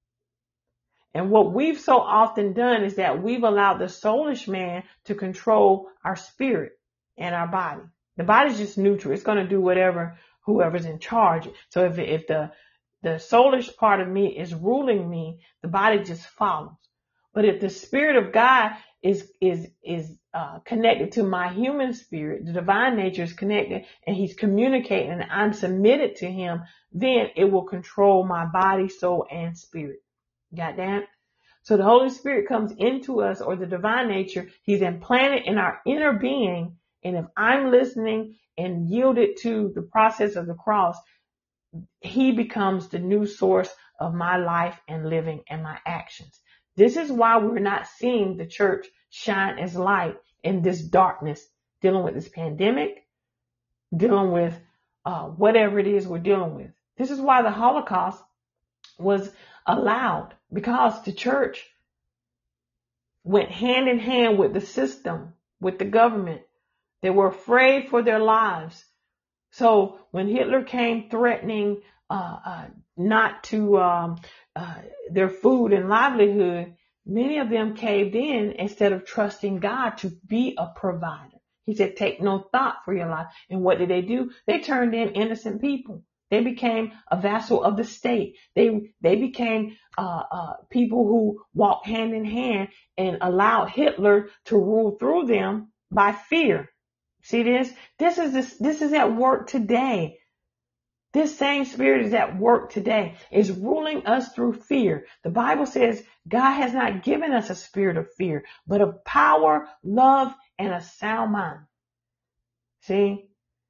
And what we've so often done is that we've allowed the soulish man to control our spirit and our body. The body's just neutral. It's going to do whatever whoever's in charge. So if if the the soulish part of me is ruling me, the body just follows. But if the Spirit of God is is is uh, connected to my human spirit, the divine nature is connected, and He's communicating, and I'm submitted to Him, then it will control my body, soul, and spirit. Got that? So the Holy Spirit comes into us, or the divine nature. He's implanted in our inner being. And if I'm listening and yielded to the process of the cross, he becomes the new source of my life and living and my actions. This is why we're not seeing the church shine as light in this darkness, dealing with this pandemic, dealing with uh, whatever it is we're dealing with. This is why the Holocaust was allowed, because the church went hand in hand with the system, with the government. They were afraid for their lives. So when Hitler came threatening uh, uh, not to um, uh, their food and livelihood, many of them caved in instead of trusting God to be a provider. He said, take no thought for your life. And what did they do? They turned in innocent people. They became a vassal of the state. They they became uh, uh, people who walked hand in hand and allowed Hitler to rule through them by fear. See this? This is this, this is at work today. This same spirit is at work today. It's ruling us through fear. The Bible says God has not given us a spirit of fear, but of power, love, and a sound mind. See?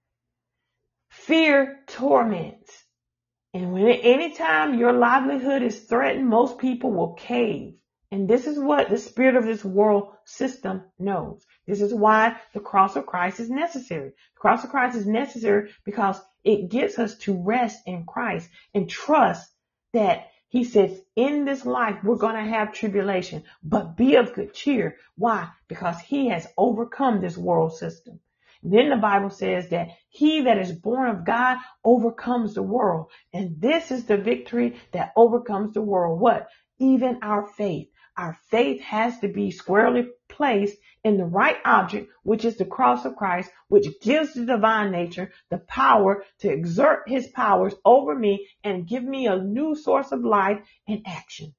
Fear torments. And when anytime your livelihood is threatened, most people will cave. And this is what the spirit of this world system knows. This is why the cross of Christ is necessary. The cross of Christ is necessary because it gets us to rest in Christ and trust that he says in this life we're going to have tribulation, but be of good cheer. Why? Because he has overcome this world system. Then the Bible says that he that is born of God overcomes the world. And this is the victory that overcomes the world. What? Even our faith. Our faith has to be squarely placed in the right object, which is the cross of Christ, which gives the divine nature the power to exert his powers over me and give me a new source of life and action.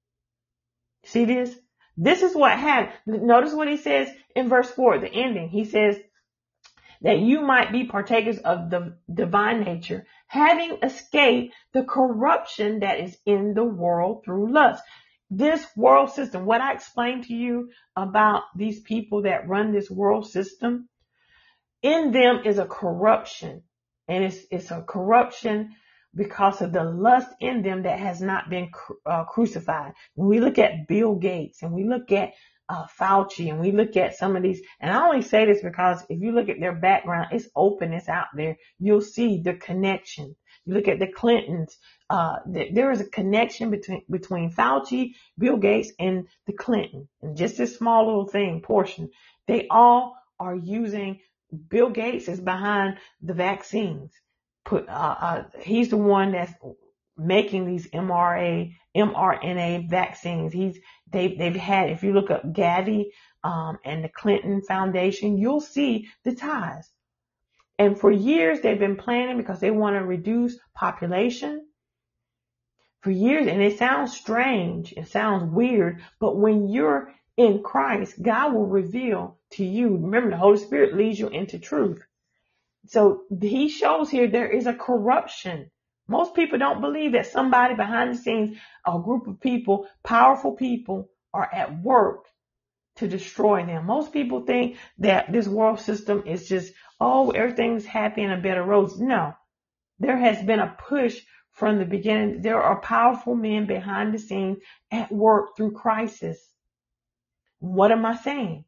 See this? This is what happened. Notice what he says in verse four, the ending. He says, that you might be partakers of the divine nature, having escaped the corruption that is in the world through lust. This world system, what I explained to you about these people that run this world system, in them is a corruption. And it's, it's a corruption because of the lust in them that has not been uh, crucified. When we look at Bill Gates and we look at Uh, Fauci and we look at some of these, and I only say this because if you look at their background, it's open, it's out there. You'll see the connection. You look at the Clintons, uh, th- there is a connection between, between Fauci, Bill Gates, and the Clinton. And just this small little thing, portion, they all are using, Bill Gates is behind the vaccines. Put, uh, uh, he's the one that's making these M R A, M R N A vaccines. He's, they, they've had, if you look up Gavi, um, and the Clinton Foundation, you'll see the ties. And for years they've been planning because they want to reduce population for years. And it sounds strange. It sounds weird, but when you're in Christ, God will reveal to you. Remember, the Holy Spirit leads you into truth. So he shows here there is a corruption. Most people don't believe that somebody behind the scenes, a group of people, powerful people, are at work to destroy them. Most people think that this world system is just, oh, everything's happy and a bed of roses. No, there has been a push from the beginning. There are powerful men behind the scenes at work through crisis. What am I saying?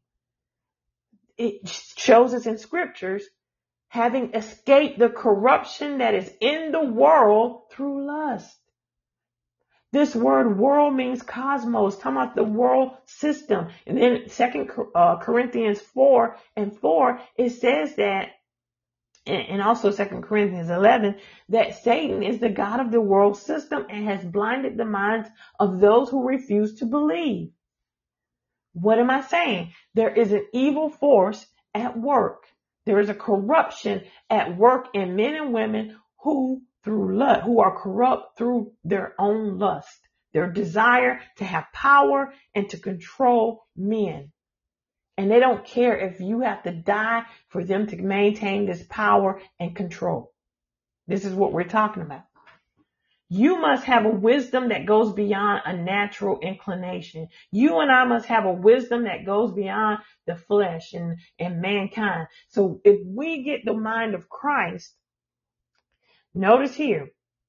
It shows us in scriptures, having escaped the corruption that is in the world through lust. This word world means cosmos, talking about the world system. And then Second uh, Corinthians four and four, it says that, and also Second Corinthians eleven, that Satan is the God of the world system and has blinded the minds of those who refuse to believe. What am I saying? There is an evil force at work. There is a corruption at work in men and women who through lust, who are corrupt through their own lust, their desire to have power and to control men. And they don't care if you have to die for them to maintain this power and control. This is what we're talking about. You must have a wisdom that goes beyond a natural inclination. You and I must have a wisdom that goes beyond the flesh and, and mankind. So if we get the mind of Christ, notice here,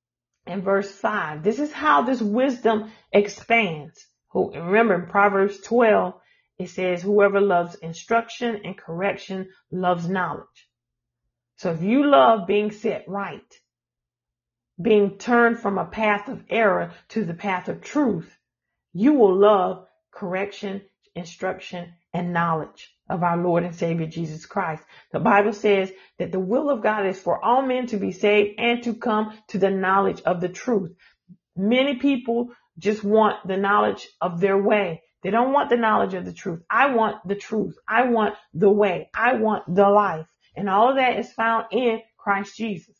and verse five. This is how this wisdom expands. Who, remember in Proverbs twelve, it says, whoever loves instruction and correction loves knowledge. So if you love being set right, being turned from a path of error to the path of truth, you will love correction, instruction, and knowledge of our Lord and Savior Jesus Christ. The Bible says that the will of God is for all men to be saved and to come to the knowledge of the truth. Many people just want the knowledge of their way. They don't want the knowledge of the truth. I want the truth. I want the way. I want the life. And all of that is found in Christ Jesus.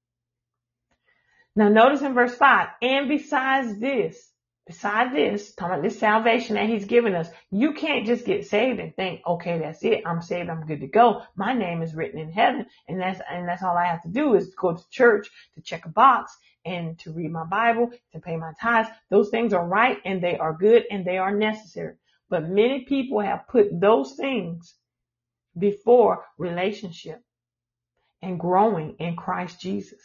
Now notice in verse five, and besides this, besides this, talking about this salvation that he's given us, you can't just get saved and think, okay, that's it. I'm saved. I'm good to go. My name is written in heaven. And that's, and that's all I have to do is go to church to check a box and to read my Bible, to pay my tithes. Those things are right and they are good and they are necessary. But many people have put those things before relationship and growing in Christ Jesus.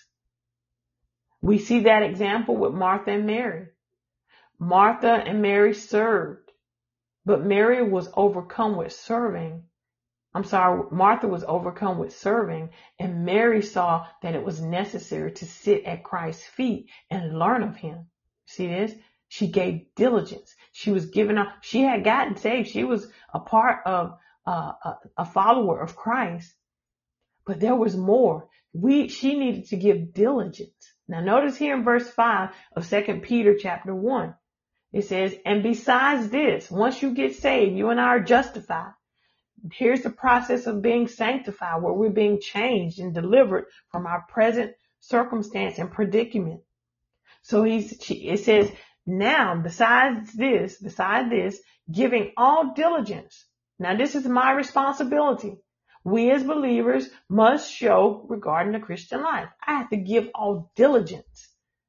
We see that example with Martha and Mary. Martha and Mary served, but Mary was overcome with serving. I'm sorry, Martha was overcome with serving, and Mary saw that it was necessary to sit at Christ's feet and learn of him. See this? She gave diligence. She was given up. She had gotten saved. She was a part of uh, a, a follower of Christ, but there was more. We, she needed to give diligence. Now notice here in verse five of Second Peter chapter one, it says, and besides this, once you get saved, you and I are justified. Here's the process of being sanctified, where we're being changed and delivered from our present circumstance and predicament. So he's, it says, now besides this, beside this, giving all diligence. Now this is my responsibility. We as believers must show regarding the Christian life. I have to give all diligence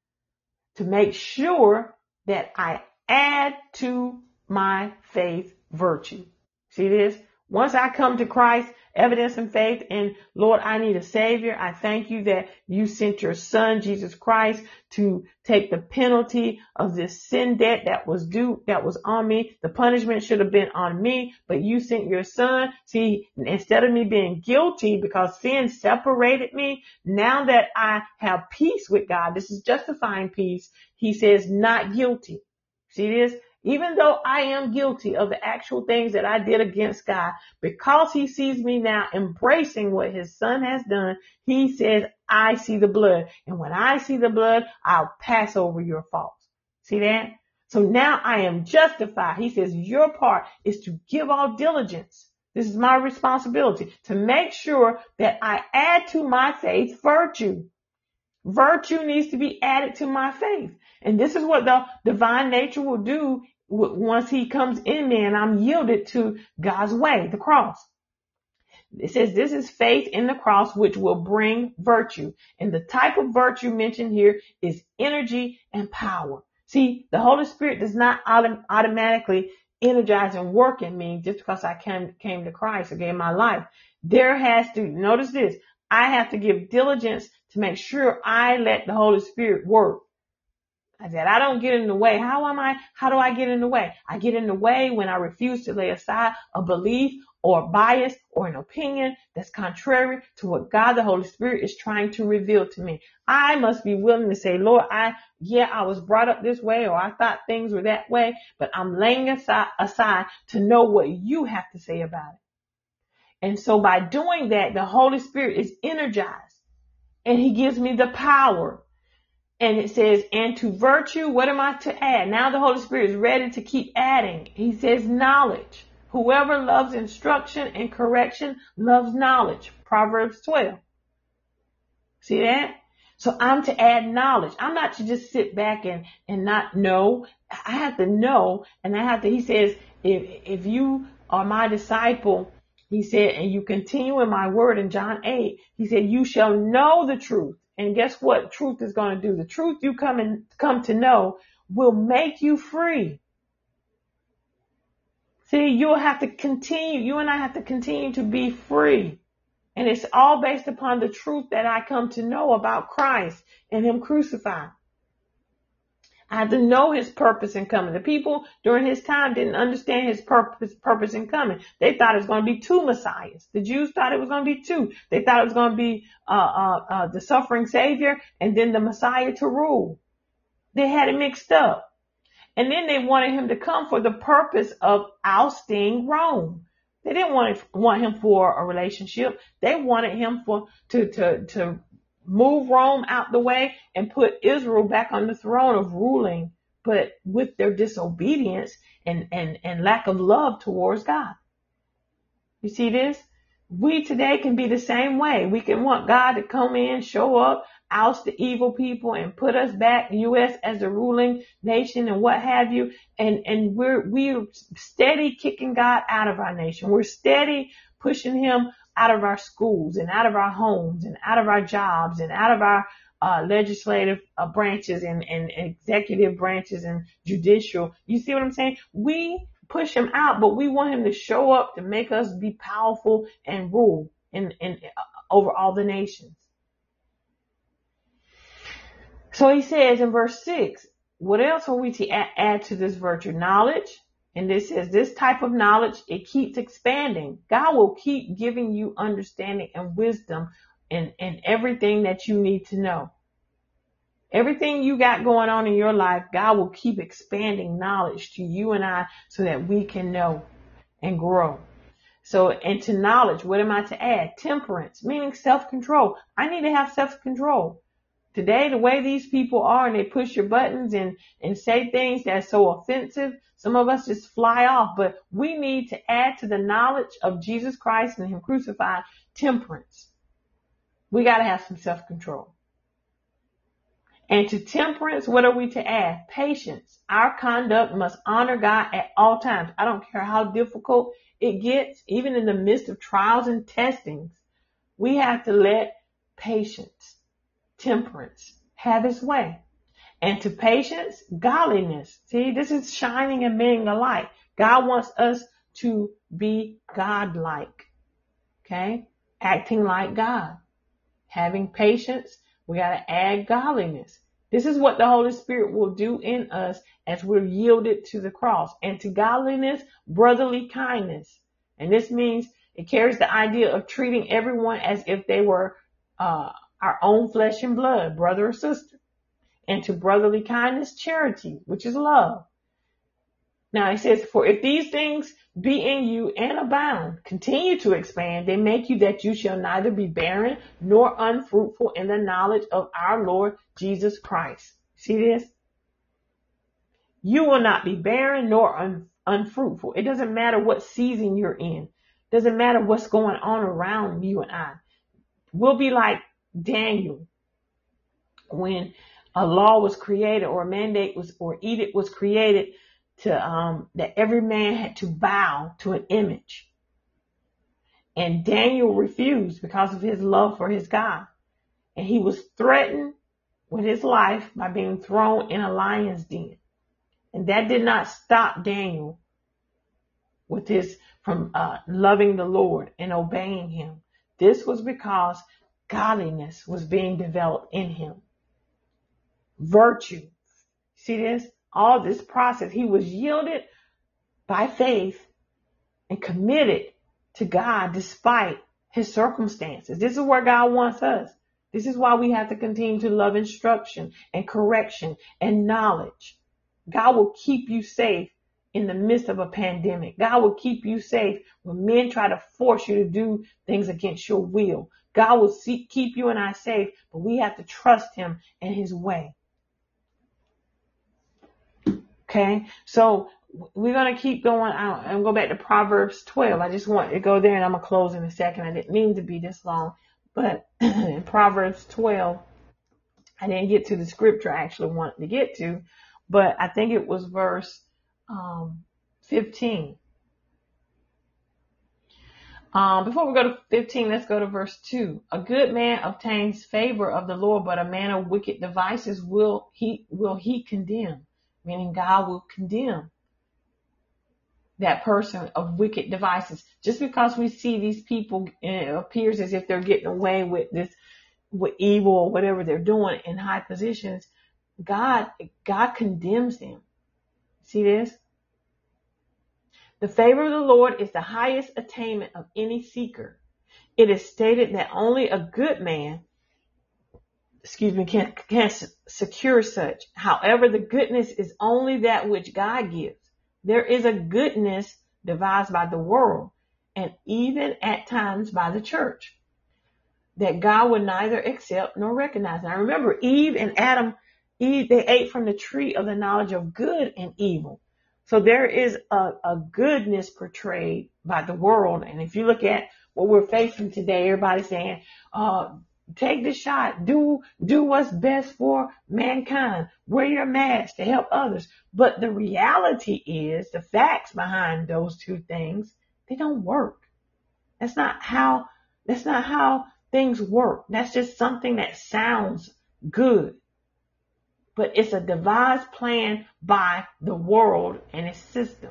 to make sure that I add to my faith virtue. See this? Once I come to Christ, evidence and faith, and Lord, I need a Savior. I thank you that you sent your Son, Jesus Christ, to take the penalty of this sin debt that was due, that was on me. The punishment should have been on me, but you sent your Son. See, instead of me being guilty because sin separated me, now that I have peace with God, this is justifying peace. He says not guilty. See this? Even though I am guilty of the actual things that I did against God, because he sees me now embracing what his Son has done, he says, I see the blood. And when I see the blood, I'll pass over your faults. See that? So now I am justified. He says, your part is to give all diligence. This is my responsibility to make sure that I add to my faith virtue. Virtue needs to be added to my faith. And this is what the divine nature will do once he comes in me and I'm yielded to God's way, the cross. It says this is faith in the cross, which will bring virtue. And the type of virtue mentioned here is energy and power. See, the Holy Spirit does not autom- automatically energize and work in me just because I came, came to Christ or gave my life. There has to, notice this, I have to give diligence to make sure I let the Holy Spirit work. I said, I don't get in the way. How am I? How do I get in the way? I get in the way when I refuse to lay aside a belief or bias or an opinion that's contrary to what God, the Holy Spirit, is trying to reveal to me. I must be willing to say, Lord, I, yeah, I was brought up this way, or I thought things were that way, but I'm laying aside, aside to know what you have to say about it. And so by doing that, the Holy Spirit is energized and he gives me the power. And it says, and to virtue, what am I to add? Now the Holy Spirit is ready to keep adding. He says knowledge. Whoever loves instruction and correction loves knowledge. Proverbs twelve. See that? So I'm to add knowledge. I'm not to just sit back and, and not know. I have to know. And I have to, he says, if, if you are my disciple, he said, and you continue in my word in John eight, he said, you shall know the truth. And guess what truth is going to do? The truth you come and come to know will make you free. See, you'll have to continue. You and I have to continue to be free. And it's all based upon the truth that I come to know about Christ and him crucified. I have to know his purpose in coming. The people during his time didn't understand his purpose, purpose in coming. They thought it was going to be two messiahs. The Jews thought it was going to be two. They thought it was going to be uh, uh, uh, the suffering savior and then the Messiah to rule. They had it mixed up. And then they wanted him to come for the purpose of ousting Rome. They didn't want, it, want him for a relationship. They wanted him for to to to move Rome out the way and put Israel back on the throne of ruling, but with their disobedience and, and, and lack of love towards God. You see this? We today can be the same way. We can want God to come in, show up, oust the evil people and put us back, U S as a ruling nation and what have you. And, and we're, we're steady kicking God out of our nation. We're steady pushing him out of our schools and out of our homes and out of our jobs and out of our uh, legislative uh, branches and, and executive branches and judicial. You see what I'm saying? We push him out, but we want him to show up to make us be powerful and rule in, in uh, over all the nations. So he says in verse six, what else are we to add, add to this virtue? Knowledge. And this says this type of knowledge, it keeps expanding. God will keep giving you understanding and wisdom in, in everything that you need to know. Everything you got going on in your life, God will keep expanding knowledge to you and I so that we can know and grow. So, and to knowledge, what am I to add? Temperance, meaning self-control. I need to have self-control. Today, the way these people are, and they push your buttons and, and say things that's so offensive, some of us just fly off. But we need to add to the knowledge of Jesus Christ and him crucified temperance. We got to have some self-control. And to temperance, what are we to add? Patience. Our conduct must honor God at all times. I don't care how difficult it gets, even in the midst of trials and testings. We have to let patience, temperance, have its way. And to patience, godliness. See, this is shining and being a light. God wants us to be God-like. Okay? Acting like God. Having patience, we got to add godliness. This is what the Holy Spirit will do in us as we're yielded to the cross. And to godliness, brotherly kindness. And this means it carries the idea of treating everyone as if they were uh our own flesh and blood, brother or sister. And to brotherly kindness, charity, which is love. Now it says, for if these things be in you and abound, continue to expand, they make you that you shall neither be barren nor unfruitful in the knowledge of our Lord Jesus Christ. See this? You will not be barren nor un- unfruitful. It doesn't matter what season you're in. It doesn't matter what's going on around you and I. We'll be like Daniel when a law was created or a mandate was or edict was created to um that every man had to bow to an image. And Daniel refused because of his love for his God. And he was threatened with his life by being thrown in a lion's den. And that did not stop Daniel with his from uh, loving the Lord and obeying him. This was because godliness was being developed in him. Virtue. See this? All this process. He was yielded by faith and committed to God despite his circumstances. This is where God wants us. This is why we have to continue to love instruction and correction and knowledge. God will keep you safe in the midst of a pandemic. God will keep you safe when men try to force you to do things against your will. God will see, keep you and I safe, but we have to trust him and his way. Okay, so we're going to keep going out and go back to Proverbs twelve. I just want to go there and I'm going to close in a second. I didn't mean to be this long, but in Proverbs twelve, I didn't get to the scripture I actually wanted to get to, but I think it was verse um, fifteen. Um, before we go to fifteen, let's go to verse two. A good man obtains favor of the Lord, but a man of wicked devices will he will he condemn. Meaning God will condemn that person of wicked devices. Just because we see these people, it appears as if they're getting away with this, with evil or whatever they're doing in high positions, God, God condemns them. See this? The favor of the Lord is the highest attainment of any seeker. It is stated that only a good man, excuse me, can, can secure such. However, the goodness is only that which God gives. There is a goodness devised by the world and even at times by the church that God would neither accept nor recognize. Now remember, Eve and Adam, Eve, they ate from the tree of the knowledge of good and evil. So there is a, a goodness portrayed by the world. And if you look at what we're facing today, everybody's saying, uh, take the shot, do, do what's best for mankind, wear your mask to help others. But the reality is, the facts behind those two things, they don't work. That's not how, that's not how things work. That's just something that sounds good. But it's a devised plan by the world and its system.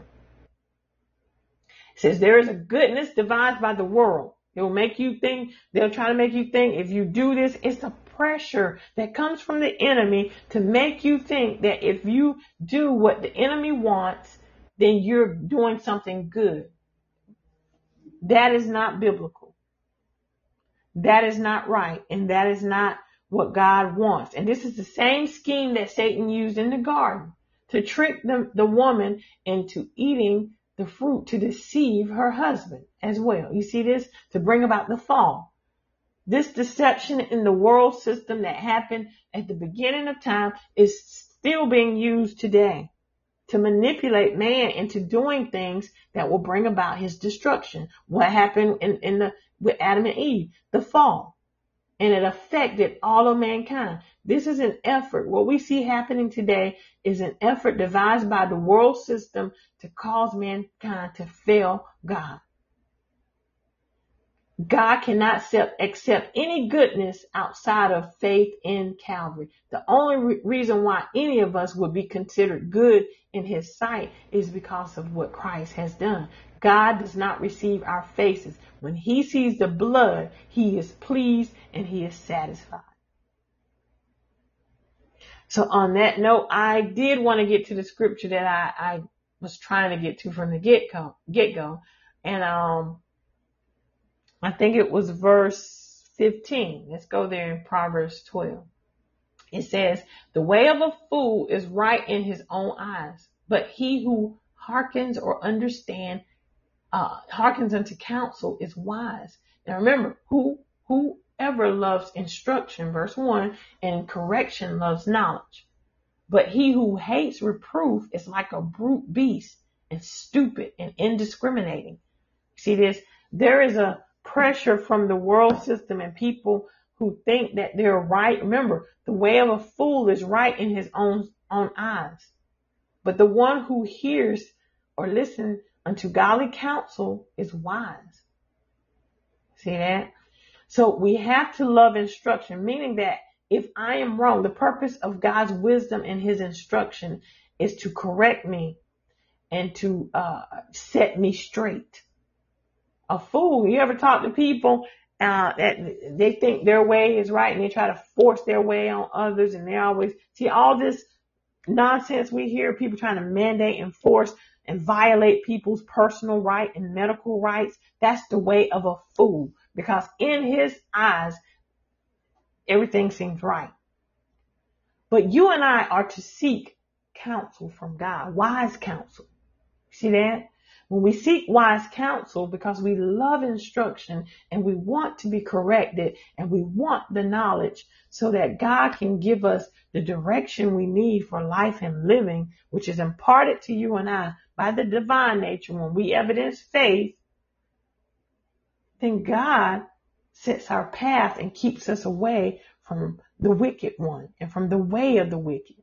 It says there is a goodness devised by the world. It will make you think, they'll try to make you think if you do this, it's a pressure that comes from the enemy to make you think that if you do what the enemy wants, then you're doing something good. That is not biblical. That is not right. And that is not what God wants. And this is the same scheme that Satan used in the garden to trick the, the woman into eating the fruit to deceive her husband as well. You see this? To bring about the fall. This deception in the world system that happened at the beginning of time is still being used today to manipulate man into doing things that will bring about his destruction. What happened in, in the, with Adam and Eve? The fall. And it affected all of mankind. This is an effort. What we see happening today is an effort devised by the world system to cause mankind to fail God. God cannot accept, accept any goodness outside of faith in Calvary. The only re- reason why any of us would be considered good in his sight is because of what Christ has done. God does not receive our faces. When he sees the blood, he is pleased and he is satisfied. So on that note, I did want to get to the scripture that I, I was trying to get to from the get-go, get-go. And um, I think it was verse fifteen. Let's go there in Proverbs twelve. It says, the way of a fool is right in his own eyes, but he who hearkens or understands Uh, hearkens unto counsel is wise. Now remember, who whoever loves instruction, verse one, and correction loves knowledge. But he who hates reproof is like a brute beast and stupid and indiscriminating. See this? There is a pressure from the world system and people who think that they're right. Remember, the way of a fool is right in his own, own eyes. But the one who hears or listens unto godly counsel is wise. See that? So we have to love instruction, meaning that if I am wrong, the purpose of God's wisdom and his instruction is to correct me and to uh, set me straight. A fool, you ever talk to people uh, that they think their way is right and they try to force their way on others, and they always see all this nonsense we hear, people trying to mandate and force and violate people's personal right and medical rights. That's the way of a fool, because in his eyes, everything seems right. But you and I are to seek counsel from God, wise counsel. See that? When we seek wise counsel, because we love instruction and we want to be corrected and we want the knowledge so that God can give us the direction we need for life and living, which is imparted to you and I by the divine nature. When we evidence faith, then God sets our path and keeps us away from the wicked one and from the way of the wicked.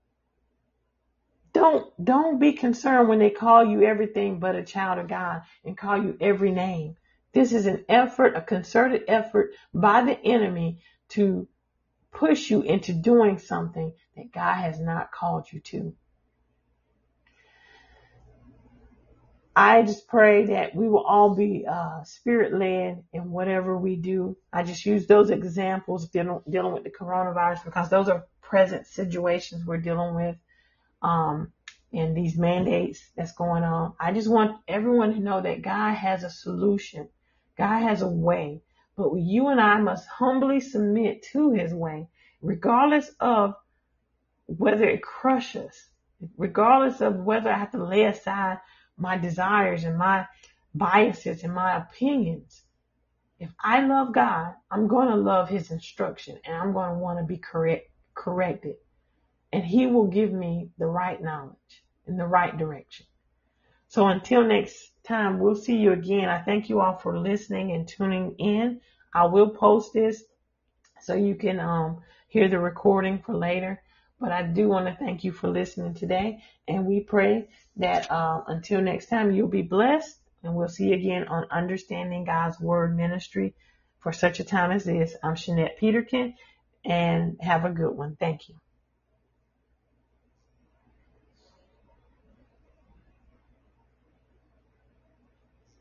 Don't, don't be concerned when they call you everything but a child of God and call you every name. This is an effort, a concerted effort by the enemy to push you into doing something that God has not called you to. I just pray that we will all be uh, spirit led in whatever we do. I just use those examples dealing, dealing with the coronavirus because those are present situations we're dealing with, um, and these mandates that's going on. I just want everyone to know that God has a solution. God has a way, but you and I must humbly submit to his way, regardless of whether it crushes us, regardless of whether I have to lay aside my desires and my biases and my opinions. If I love God, I'm going to love his instruction, and I'm going to want to be correct, corrected. And he will give me the right knowledge in the right direction. So until next time, we'll see you again. I thank you all for listening and tuning in. I will post this so you can um, hear the recording for later. But I do want to thank you for listening today. And we pray that uh, until next time, you'll be blessed. And we'll see you again on Understanding God's Word Ministry for such a time as this. I'm Shanette Peterkin, and have a good one. Thank you.